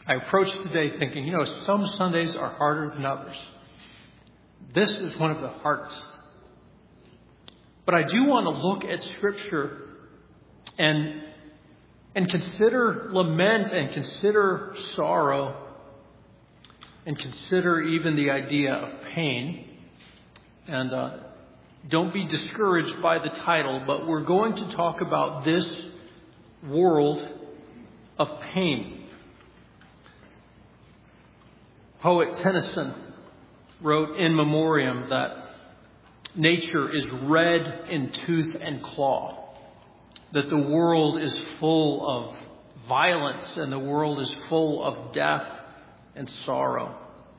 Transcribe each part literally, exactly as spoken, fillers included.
I approached today thinking, you know, some Sundays are harder than others. This is one of the hardest. But I do want to look at Scripture and, and consider lament and consider sorrow and consider even the idea of pain. And uh, don't be discouraged by the title, but we're going to talk about this world of pain. Poet Tennyson wrote in memoriam that nature is red in tooth and claw, that the world is full of violence and the world is full of death and sorrow.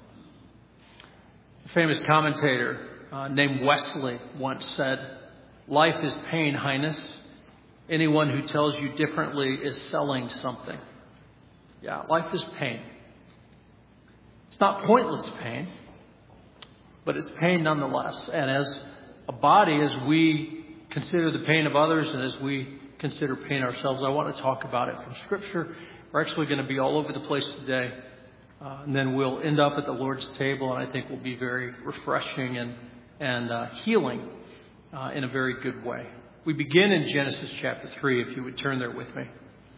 A famous commentator uh, named Wesley once said, "Life is pain, Highness. Anyone who tells you differently is selling something." Yeah, life is pain. It's not pointless pain, but it's pain nonetheless. And as a body, as we consider the pain of others and as we consider pain ourselves, I want to talk about it from Scripture. We're actually going to be all over the place today. Uh, and then we'll end up at the Lord's table, and I think will be very refreshing and, and uh, healing uh, in a very good way. We begin in Genesis chapter three, if you would turn there with me.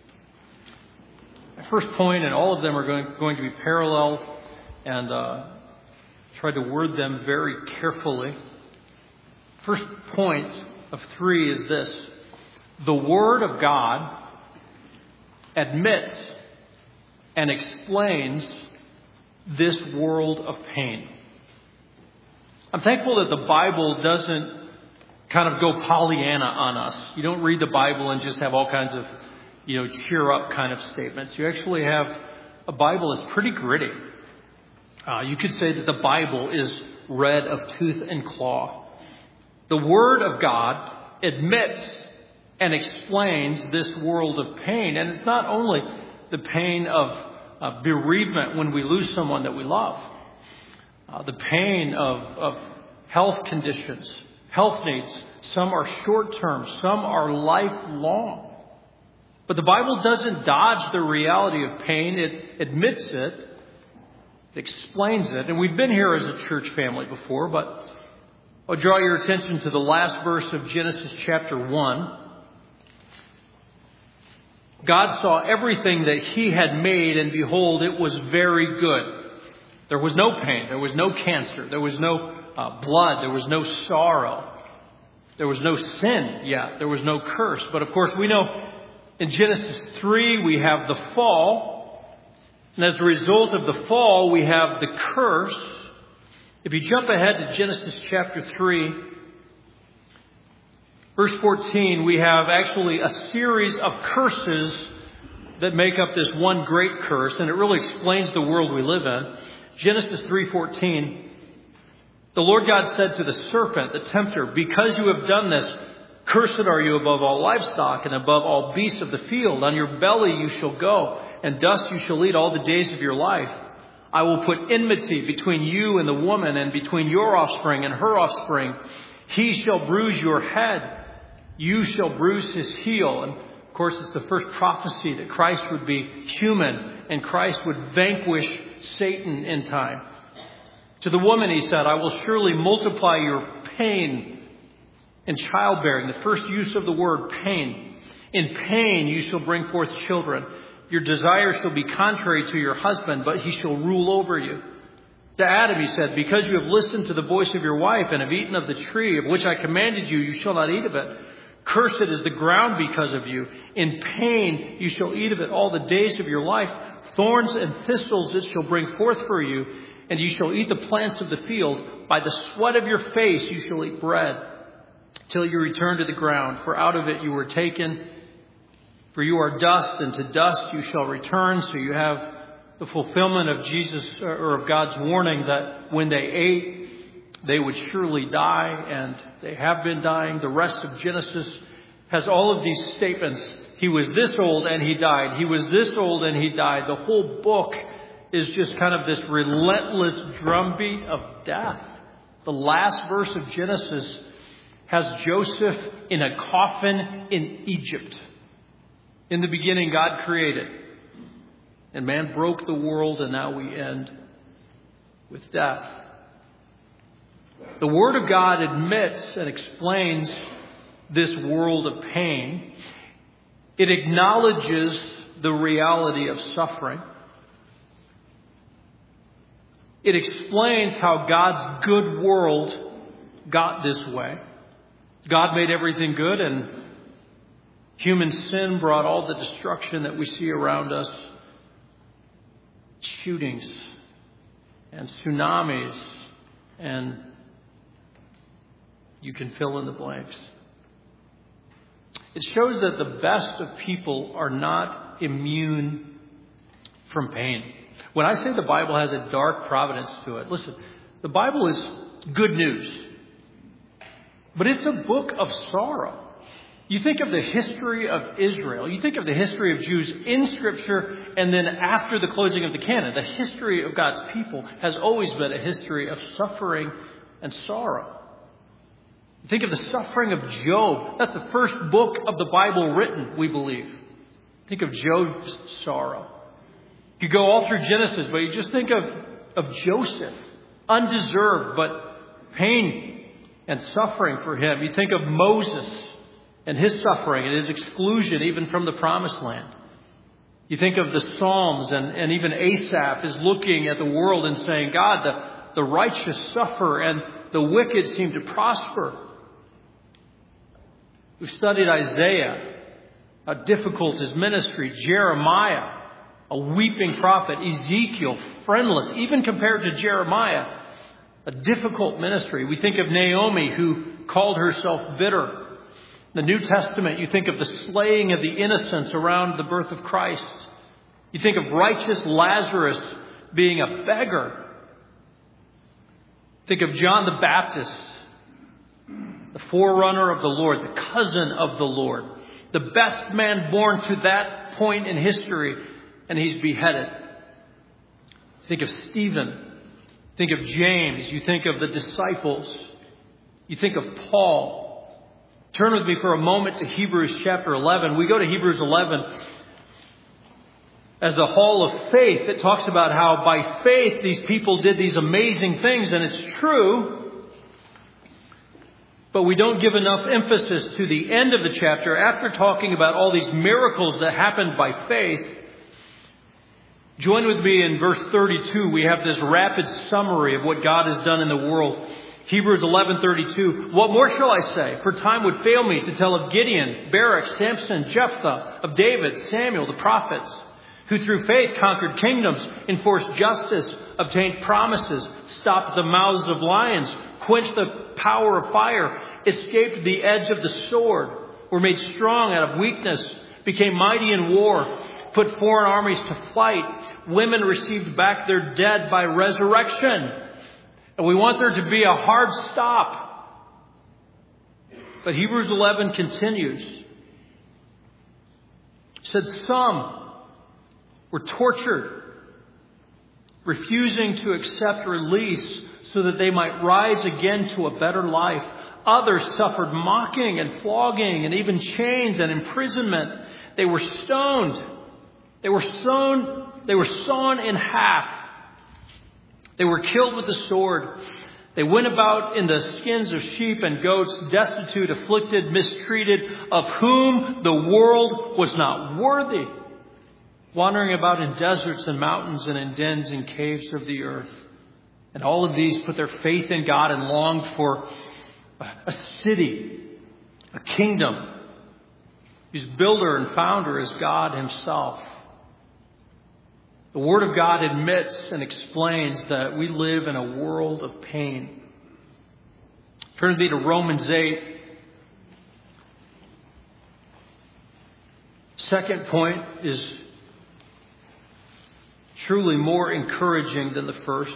My first point, and all of them are going, going to be paralleled, and uh, try to word them very carefully. First point of three is this: the Word of God admits and explains this world of pain. I'm thankful that the Bible doesn't kind of go Pollyanna on us. You don't read the Bible and just have all kinds of, you know, cheer up kind of statements. You actually have a Bible that's pretty gritty. Uh, you could say that the Bible is red of tooth and claw. The Word of God admits and explains this world of pain. And it's not only the pain of uh, bereavement when we lose someone that we love, uh, the pain of, of health conditions, health needs. Some are short-term, some are lifelong. But the Bible doesn't dodge the reality of pain. It admits it, it explains it. And we've been here as a church family before, but I'll draw your attention to the last verse of Genesis chapter one. God saw everything that He had made, and behold, it was very good. There was no pain. There was no cancer. There was no uh, blood. There was no sorrow. There was no sin yet. There was no curse. But of course, we know in Genesis three, we have the fall. And as a result of the fall, we have the curse. If you jump ahead to Genesis chapter three, verse fourteen, we have actually a series of curses that make up this one great curse, and it really explains the world we live in. Genesis three fourteen, the Lord God said to the serpent, the tempter, "Because you have done this, cursed are you above all livestock and above all beasts of the field. On your belly you shall go, and dust you shall eat all the days of your life. I will put enmity between you and the woman, and between your offspring and her offspring. He shall bruise your head. You shall bruise his heel." And of course, it's the first prophecy that Christ would be human and Christ would vanquish Satan in time. To the woman he said, "I will surely multiply your pain in childbearing." The first use of the word pain. "In pain you shall bring forth children. Your desire shall be contrary to your husband, but he shall rule over you." To Adam he said, "Because you have listened to the voice of your wife and have eaten of the tree of which I commanded you, you shall not eat of it. Cursed is the ground because of you. In pain you shall eat of it all the days of your life. Thorns and thistles it shall bring forth for you, and you shall eat the plants of the field. By the sweat of your face you shall eat bread, till you return to the ground. For out of it you were taken. For you are dust, and to dust you shall return." So you have the fulfillment of Jesus, or of God's warning that when they ate, they would surely die, and they have been dying. The rest of Genesis has all of these statements. He was this old and he died. He was this old and he died. The whole book is just kind of this relentless drumbeat of death. The last verse of Genesis has Joseph in a coffin in Egypt. In the beginning, God created. And man broke the world, and now we end with death. The Word of God admits and explains this world of pain. It acknowledges the reality of suffering. It explains how God's good world got this way. God made everything good, and human sin brought all the destruction that we see around us. Shootings and tsunamis, and you can fill in the blanks. It shows that the best of people are not immune from pain. When I say the Bible has a dark providence to it, listen, the Bible is good news, but it's a book of sorrow. You think of the history of Israel, you think of the history of Jews in Scripture, and then after the closing of the canon, the history of God's people has always been a history of suffering and sorrow. Think of the suffering of Job. That's the first book of the Bible written, we believe. Think of Job's sorrow. You go all through Genesis, but you just think of, of Joseph. Undeserved, but pain and suffering for him. You think of Moses and his suffering and his exclusion even from the promised land. You think of the Psalms, and, and even Asaph is looking at the world and saying, God, the, the righteous suffer and the wicked seem to prosper. We've studied Isaiah, how difficult his ministry. Jeremiah, a weeping prophet. Ezekiel, friendless, even compared to Jeremiah, a difficult ministry. We think of Naomi, who called herself bitter. In the New Testament, you think of the slaying of the innocents around the birth of Christ. You think of righteous Lazarus being a beggar. Think of John the Baptist, the forerunner of the Lord, the cousin of the Lord, the best man born to that point in history, and he's beheaded. Think of Stephen. Think of James. You think of the disciples. You think of Paul. Turn with me for a moment to Hebrews chapter eleven. We go to Hebrews eleven as the hall of faith. It talks about how by faith these people did these amazing things, and it's true. But we don't give enough emphasis to the end of the chapter. After talking about all these miracles that happened by faith, join with me in verse thirty-two. We have this rapid summary of what God has done in the world. Hebrews eleven thirty-two. What more shall I say? For time would fail me to tell of Gideon, Barak, Samson, Jephthah, of David, Samuel, the prophets, who through faith conquered kingdoms, enforced justice, obtained promises, stopped the mouths of lions, quenched the power of fire, escaped the edge of the sword, were made strong out of weakness, became mighty in war, put foreign armies to flight. Women received back their dead by resurrection. And we want there to be a hard stop. But Hebrews eleven continues. It said some were tortured, refusing to accept release so that they might rise again to a better life. Others suffered mocking and flogging and even chains and imprisonment. They were stoned. They were sown, they were sawn in half. They were killed with the sword. They went about in the skins of sheep and goats, destitute, afflicted, mistreated, of whom the world was not worthy, wandering about in deserts and mountains and in dens and caves of the earth. And all of these put their faith in God and longed for a city, a kingdom, whose builder and founder is God himself. The Word of God admits and explains that we live in a world of pain. Turn with me to Romans eight. Second point is truly more encouraging than the first.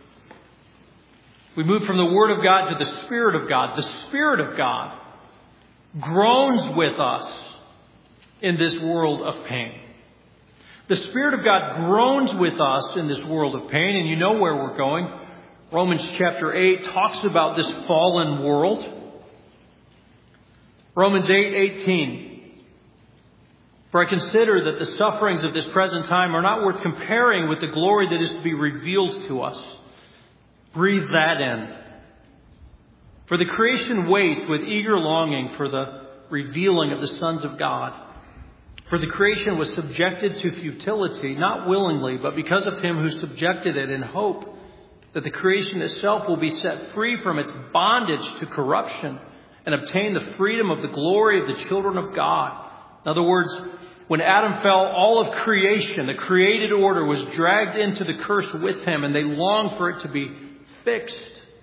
We move from the Word of God to the Spirit of God. The Spirit of God groans with us in this world of pain. The Spirit of God groans with us in this world of pain, and you know where we're going. Romans chapter eight talks about this fallen world. Romans eight eighteen. For I consider that the sufferings of this present time are not worth comparing with the glory that is to be revealed to us. Breathe that in. For the creation waits with eager longing for the revealing of the sons of God. For the creation was subjected to futility, not willingly, but because of him who subjected it, in hope that the creation itself will be set free from its bondage to corruption and obtain the freedom of the glory of the children of God. In other words, when Adam fell, all of creation, the created order, was dragged into the curse with him, and they longed for it to be fixed.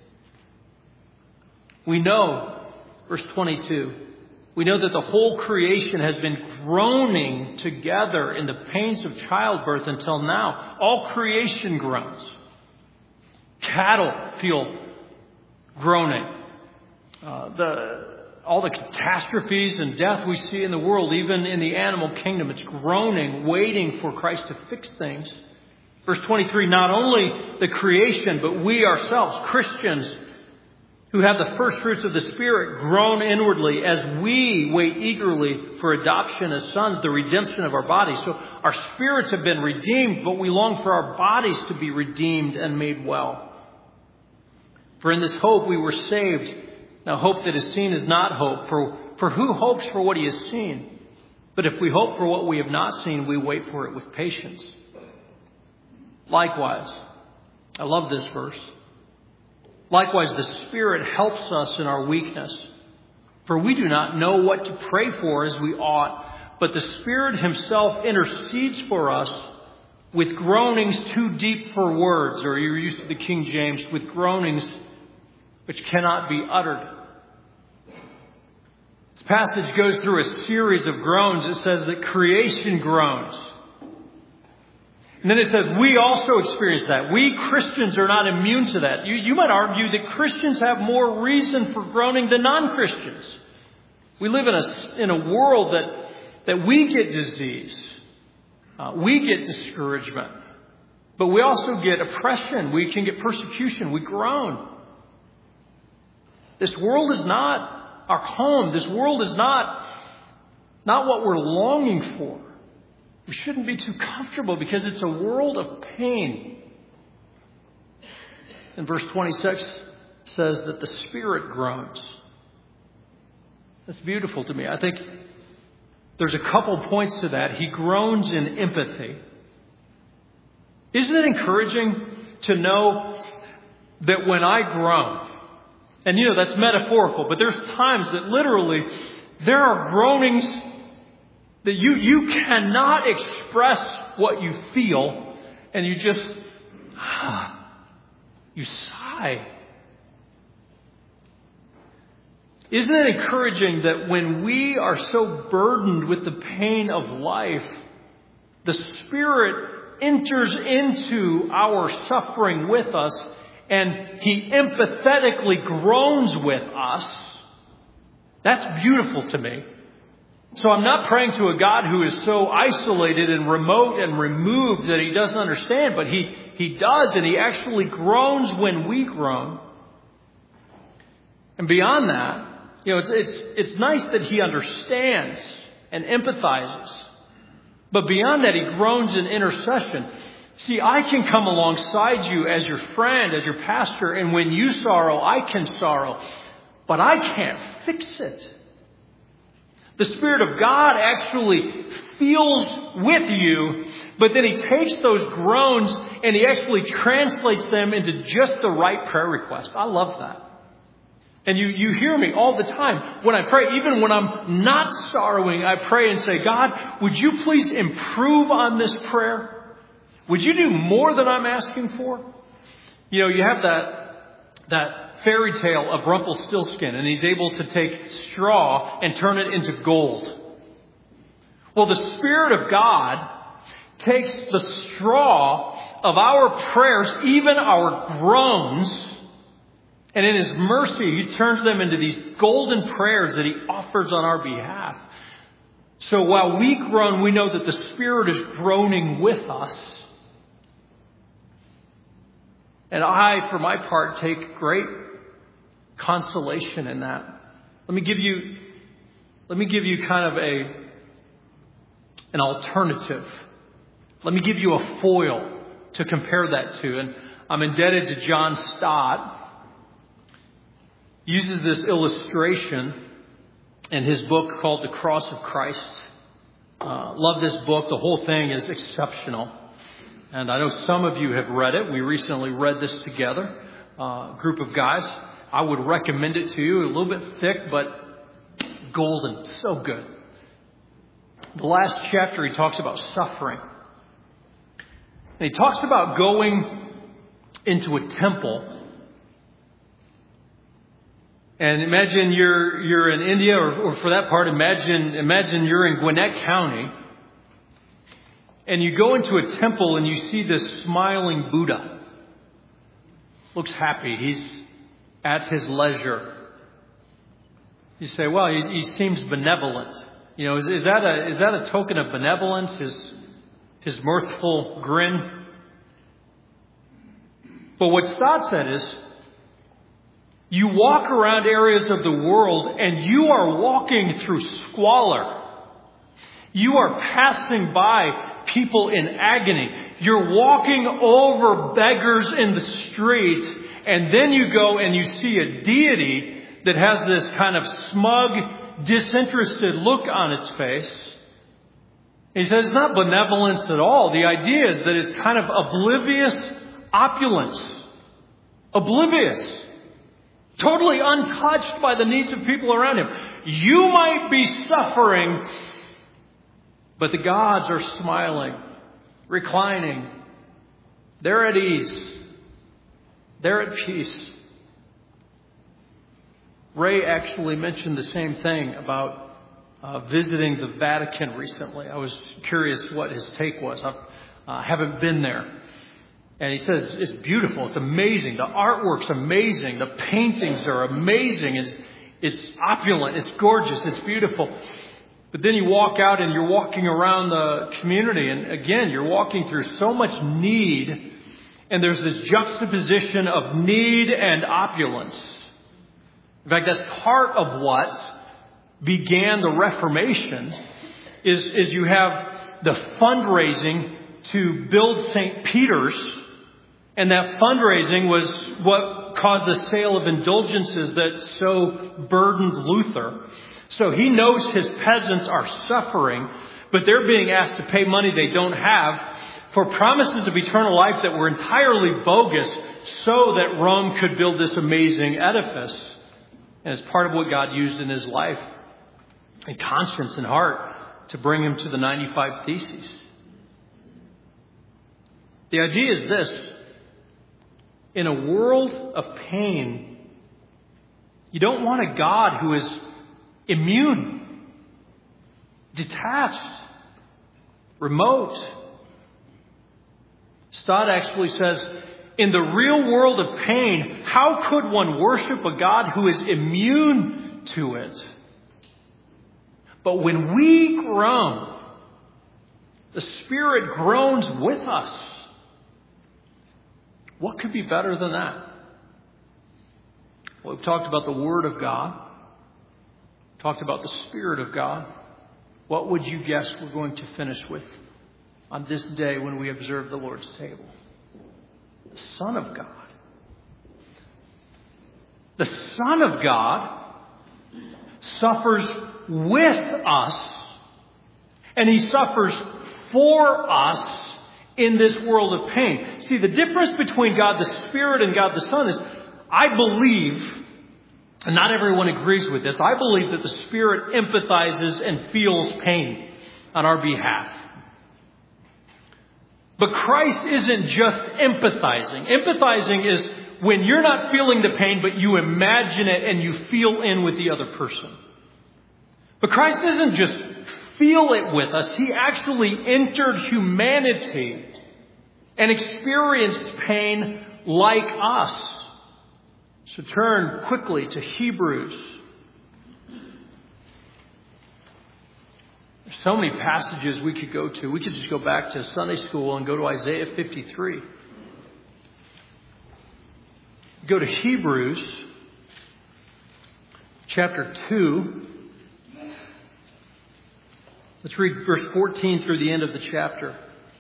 We know, verse twenty-two, we know that the whole creation has been groaning together in the pains of childbirth until now. All creation groans. Cattle feel groaning. Uh, the all the catastrophes and death we see in the world, even in the animal kingdom, it's groaning, waiting for Christ to fix things. Verse twenty-three, not only the creation, but we ourselves, Christians, who have the first fruits of the Spirit, groan inwardly as we wait eagerly for adoption as sons, the redemption of our bodies. So our spirits have been redeemed, but we long for our bodies to be redeemed and made well. For in this hope we were saved. Now hope that is seen is not hope. For, for who hopes for what he has seen? But if we hope for what we have not seen, we wait for it with patience. Likewise, I love this verse. Likewise, the Spirit helps us in our weakness. For we do not know what to pray for as we ought, but the Spirit himself intercedes for us with groanings too deep for words, or you're used to the King James, with groanings which cannot be uttered. This passage goes through a series of groans. It says that creation groans. And then it says we also experience that. We Christians are not immune to that. You, you might argue that Christians have more reason for groaning than non-Christians. We live in a, in a world that, that we get disease. Uh, we get discouragement. But we also get oppression. We can get persecution. We groan. This world is not our home. This world is not, not what we're longing for. We shouldn't be too comfortable because it's a world of pain. And verse twenty-six says that the Spirit groans. That's beautiful to me. I think there's a couple points to that. He groans in empathy. Isn't it encouraging to know that when I groan, and you know that's metaphorical, but there's times that literally there are groanings that you, you cannot express what you feel, and you just, you sigh. Isn't it encouraging that when we are so burdened with the pain of life, the Spirit enters into our suffering with us, and He empathetically groans with us? That's beautiful to me. So I'm not praying to a God who is so isolated and remote and removed that He doesn't understand, but He, he does, and He actually groans when we groan. And beyond that, you know, it's, it's, it's nice that He understands and empathizes. But beyond that, He groans in intercession. See, I can come alongside you as your friend, as your pastor, and when you sorrow, I can sorrow. But I can't fix it. The Spirit of God actually feels with you, but then He takes those groans and He actually translates them into just the right prayer request. I love that. And you, you hear me all the time when I pray. Even when I'm not sorrowing, I pray and say, God, would you please improve on this prayer? Would you do more than I'm asking for? You know, you have that, that fairy tale of Rumpelstiltskin, and he's able to take straw and turn it into gold. Well, the Spirit of God takes the straw of our prayers, even our groans, and in His mercy, He turns them into these golden prayers that He offers on our behalf. So while we groan, we know that the Spirit is groaning with us. And I, for my part, take great consolation in that. Let me give you, let me give you kind of a, an alternative. Let me give you a foil to compare that to. And I'm indebted to John Stott. He uses this illustration in his book called The Cross of Christ. Uh, love this book. The whole thing is exceptional. And I know some of you have read it. We recently read this together, uh, a group of guys. I would recommend it to you. A little bit thick, but golden. So good. The last chapter, he talks about suffering. And he talks about going into a temple. And imagine you're you're in India, or, or for that part, imagine imagine you're in Gwinnett County, and you go into a temple and you see this smiling Buddha. Looks happy. He's at his leisure. You say, well, he, he seems benevolent. You know, is, is that a is that a token of benevolence? His his mirthful grin. But what Stott said is, you walk around areas of the world and you are walking through squalor. You are passing by people in agony. You're walking over beggars in the street, and then you go and you see a deity that has this kind of smug, disinterested look on its face. He says it's not benevolence at all. The idea is that it's kind of oblivious opulence. Oblivious. Totally untouched by the needs of people around him. You might be suffering, but the gods are smiling, reclining. They're at ease. They're at peace. Ray actually mentioned the same thing about uh, visiting the Vatican recently. I was curious what his take was. I uh, haven't been there. And he says, it's beautiful. It's amazing. The artwork's amazing. The paintings are amazing. It's, it's opulent. It's gorgeous. It's beautiful. But then you walk out and you're walking around the community. And again, you're walking through so much need. And there's this juxtaposition of need and opulence. In fact, that's part of what began the Reformation is, is you have the fundraising to build Saint Peter's. And that fundraising was what caused the sale of indulgences that so burdened Luther. So he knows his peasants are suffering, but they're being asked to pay money they don't have for promises of eternal life that were entirely bogus so that Rome could build this amazing edifice. And it's part of what God used in his life and conscience and heart to bring him to the ninety-five Theses. The idea is this. In a world of pain, you don't want a God who is immune, detached, remote. Stott actually says, in the real world of pain, how could one worship a God who is immune to it? But when we groan, the Spirit groans with us. What could be better than that? Well, we've talked about the Word of God. Talked about the Spirit of God. What would you guess we're going to finish with on this day when we observe the Lord's table? The Son of God. The Son of God suffers with us, and He suffers for us in this world of pain. See, the difference between God the Spirit and God the Son is, I believe, and not everyone agrees with this, I believe that the Spirit empathizes and feels pain on our behalf. But Christ isn't just empathizing. Empathizing is when you're not feeling the pain, but you imagine it and you feel in with the other person. But Christ doesn't just feel it with us. He actually entered humanity and experienced pain like us. So turn quickly to Hebrews. There's so many passages we could go to. We could just go back to Sunday school and go to Isaiah fifty-three. Go to Hebrews chapter two. Let's read verse fourteen through the end of the chapter.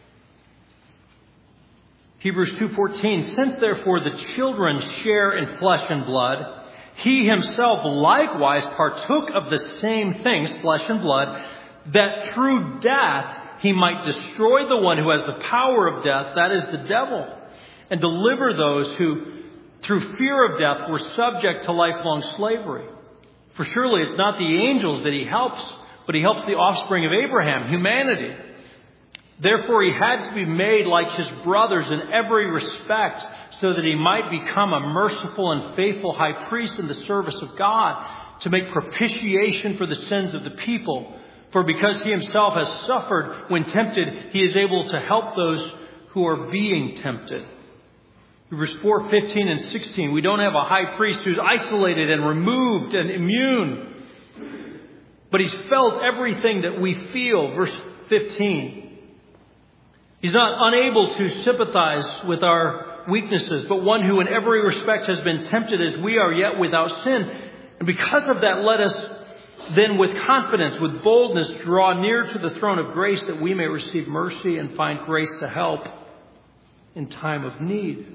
Hebrews two fourteen, since therefore the children share in flesh and blood, he himself likewise partook of the same things, flesh and blood, that through death he might destroy the one who has the power of death, that is the devil, and deliver those who, through fear of death, were subject to lifelong slavery. For surely it's not the angels that he helps, but he helps the offspring of Abraham, humanity. Therefore he had to be made like his brothers in every respect, so that he might become a merciful and faithful high priest in the service of God, to make propitiation for the sins of the people. For because he himself has suffered when tempted, he is able to help those who are being tempted. Hebrews four fifteen and sixteen. We don't have a high priest who's isolated and removed and immune, but he's felt everything that we feel. Verse fifteen. He's not unable to sympathize with our weaknesses, but one who in every respect has been tempted as we are, yet without sin. And because of that, let us then with confidence, with boldness, draw near to the throne of grace, that we may receive mercy and find grace to help in time of need.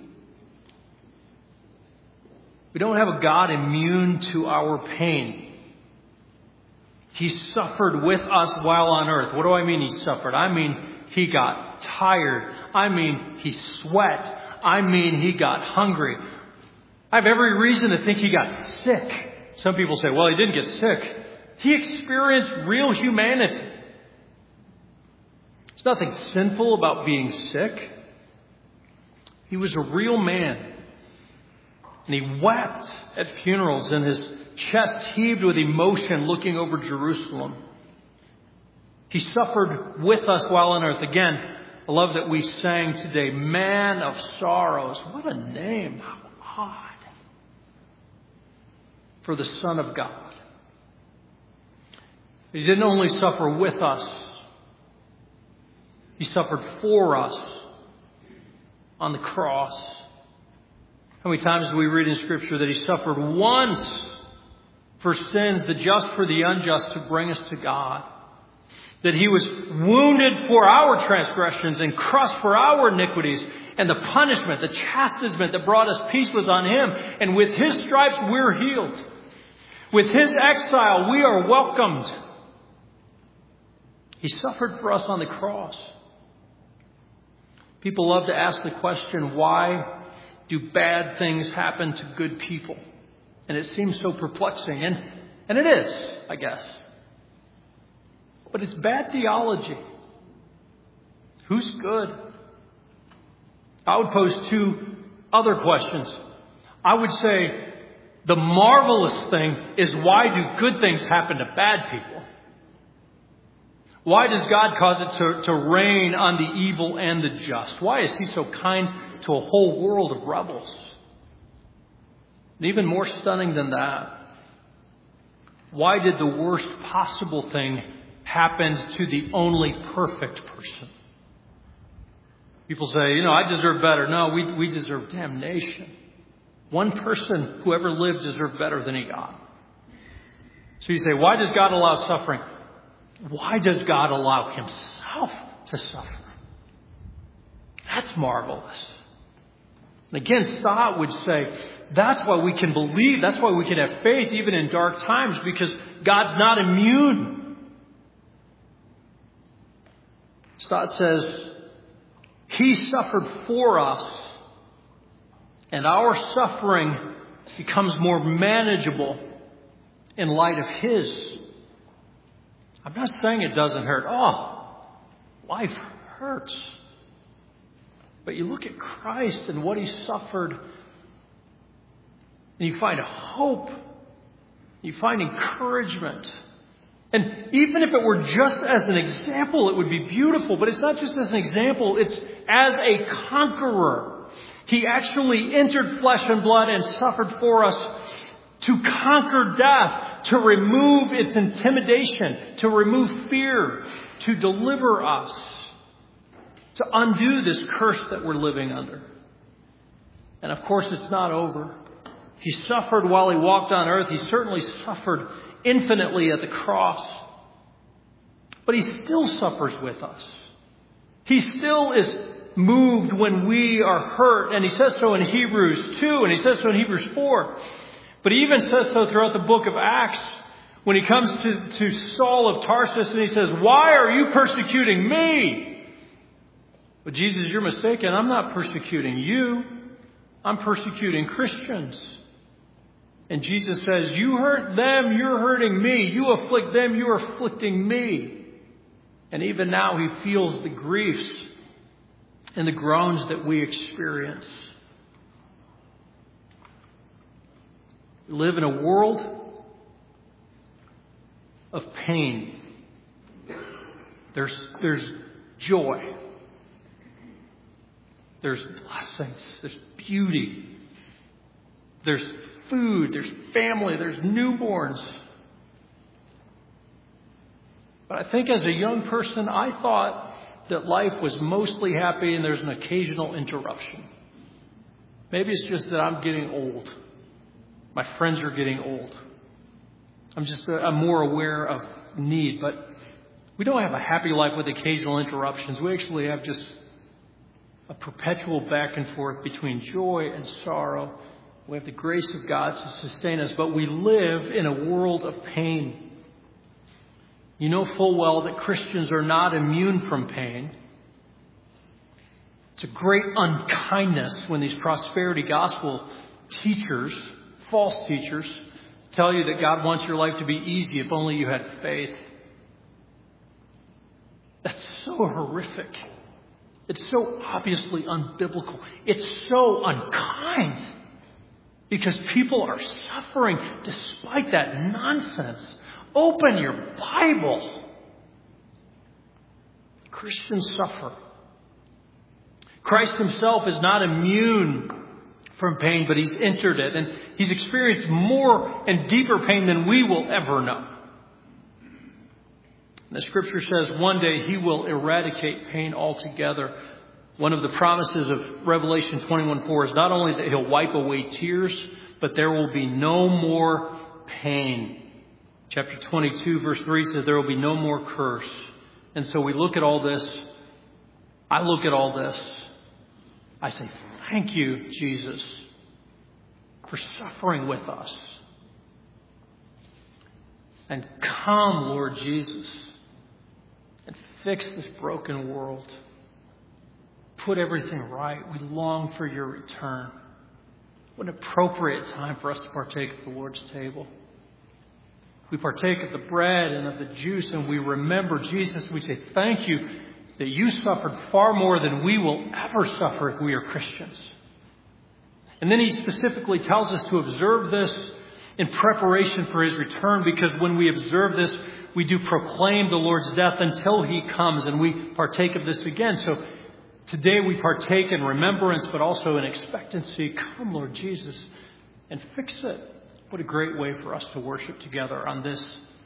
We don't have a God immune to our pain. He suffered with us while on earth. What do I mean he suffered? I mean he got tired. I mean he sweat. I mean he got hungry. I have every reason to think he got sick. Some people say, well, he didn't get sick. He experienced real humanity. There's nothing sinful about being sick. He was a real man. And he wept at funerals, and his chest heaved with emotion looking over Jerusalem. He suffered with us while on earth. Again, I love that we sang today, Man of Sorrows. What a name. How odd. For the Son of God. He didn't only suffer with us. He suffered for us on the cross. How many times do we read in Scripture that he suffered once for sins, the just for the unjust, to bring us to God? That he was wounded for our transgressions and crushed for our iniquities. And the punishment, the chastisement that brought us peace was on him. And with his stripes we're healed. With his exile we are welcomed. He suffered for us on the cross. People love to ask the question, why do bad things happen to good people? And it seems so perplexing. And, and it is, I guess. But it's bad theology. Who's good? I would pose two other questions. I would say the marvelous thing is, why do good things happen to bad people? Why does God cause it to, to rain on the evil and the just? Why is he so kind to a whole world of rebels? And even more stunning than that, why did the worst possible thing happen to the only perfect person? People say, you know, I deserve better. No, we, we deserve damnation. One person who ever lived deserved better than he got. So you say, why does God allow suffering? Why does God allow himself to suffer? That's marvelous. And again, Stott would say, that's why we can believe, that's why we can have faith even in dark times, because God's not immune. Stott says, he suffered for us, and our suffering becomes more manageable in light of his. I'm not saying it doesn't hurt. Oh, life hurts. But you look at Christ and what he suffered, and you find hope. You find encouragement. And even if it were just as an example, it would be beautiful. But it's not just as an example. It's as a conqueror. He actually entered flesh and blood and suffered for us to conquer death, to remove its intimidation, to remove fear, to deliver us, to undo this curse that we're living under. And of course, it's not over. He suffered while he walked on earth. He certainly suffered infinitely at the cross. But he still suffers with us. He still is moved when we are hurt. And he says so in Hebrews two, and he says so in Hebrews four. But he even says so throughout the book of Acts when he comes to, to Saul of Tarsus and he says, "Why are you persecuting me?" But Jesus, you're mistaken. I'm not persecuting you. I'm persecuting Christians. And Jesus says, you hurt them, you're hurting me. You afflict them, you are afflicting me. And even now he feels the griefs and the groans that we experience. We live in a world of pain. There's, there's joy. There's blessings. There's beauty. There's food. There's family. There's newborns. But I think as a young person, I thought that life was mostly happy and there's an occasional interruption. Maybe it's just that I'm getting old. My friends are getting old. I'm just I'm more aware of need. But we don't have a happy life with occasional interruptions. We actually have just a perpetual back and forth between joy and sorrow. We have the grace of God to sustain us, but we live in a world of pain. You know full well that Christians are not immune from pain. It's a great unkindness when these prosperity gospel teachers, false teachers, tell you that God wants your life to be easy if only you had faith. That's so horrific. It's so obviously unbiblical. It's so unkind. Because people are suffering despite that nonsense. Open your Bible. Christians suffer. Christ himself is not immune from pain, but he's entered it. And he's experienced more and deeper pain than we will ever know. The scripture says one day he will eradicate pain altogether. One of the promises of Revelation twenty-one four is not only that he'll wipe away tears, but there will be no more pain. Chapter twenty-two verse three says there will be no more curse. And so we look at all this. I look at all this. I say, thank you, Jesus, for suffering with us. And come, Lord Jesus, and fix this broken world. Put everything right. We long for your return. What an appropriate time for us to partake of the Lord's table. We partake of the bread and of the juice, and we remember Jesus. We say, thank you that you suffered far more than we will ever suffer if we are Christians. And then he specifically tells us to observe this in preparation for his return, because when we observe this, we do proclaim the Lord's death until he comes, and we partake of this again. So today we partake in remembrance, but also in expectancy. Come, Lord Jesus, and fix it. What a great way for us to worship together on this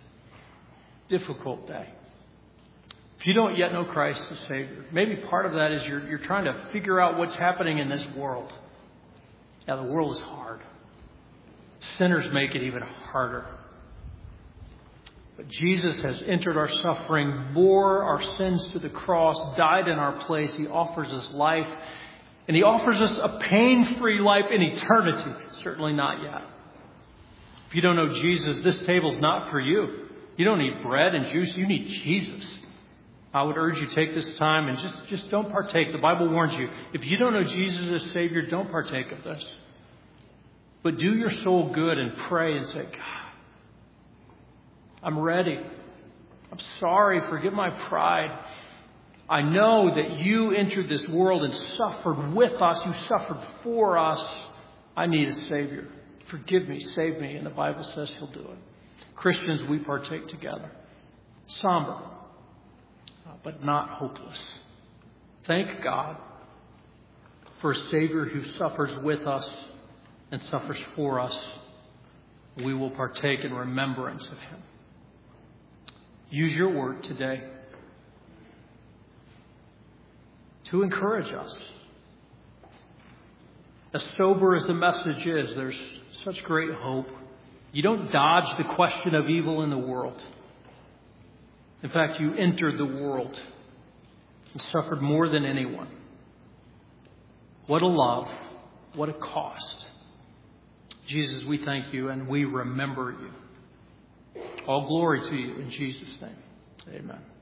difficult day. If you don't yet know Christ as Savior, maybe part of that is you're, you're trying to figure out what's happening in this world. Yeah, the world is hard. Sinners make it even harder. But Jesus has entered our suffering, bore our sins to the cross, died in our place. He offers us life. And he offers us a pain-free life in eternity. Certainly not yet. If you don't know Jesus, this table's not for you. You don't need bread and juice. You need Jesus. I would urge you to take this time and just, just don't partake. The Bible warns you. If you don't know Jesus as Savior, don't partake of this. But do your soul good and pray and say, God, I'm ready. I'm sorry. Forgive my pride. I know that you entered this world and suffered with us. You suffered for us. I need a Savior. Forgive me. Save me. And the Bible says he'll do it. Christians, we partake together. Somber, but not hopeless. Thank God for a Savior who suffers with us and suffers for us. We will partake in remembrance of him. Use your word today to encourage us. As sober as the message is, there's such great hope. You don't dodge the question of evil in the world. In fact, you entered the world and suffered more than anyone. What a love. What a cost. Jesus, we thank you and we remember you. All glory to you in Jesus' name. Amen.